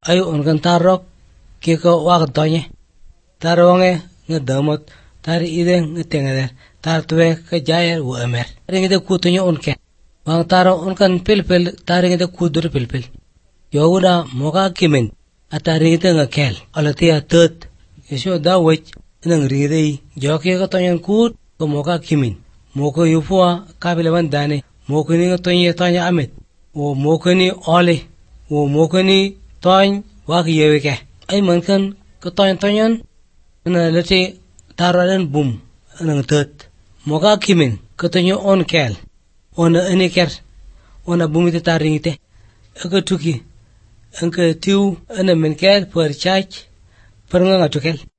Ayo unkan tarok kiko wak tonye. Taronge ngedamot tar ide ngetengeder. Tar tuwe ke jayer u amer. Ringide kutunyo unke. Wang taro unkan pilpil taringide kudur pilpil. Yoguda moka kimin. Ataringide ngakel. Alatia tut. Yesho da wech nang ringide joki ka tonyan kut ko moka kimin. Moko yufua kabilaban dane. Moko ni ngatonye tonya amit. O moko ni ole. O moko ni tony wak yeweke. Ay mankan ka tonyan na lati taroan bum nang tut. Moka kimin katonyo on kel. Ona eniker. Ona bumite taringite. Aka tuki. Angka tiu ana menkel per chach per nga tukel.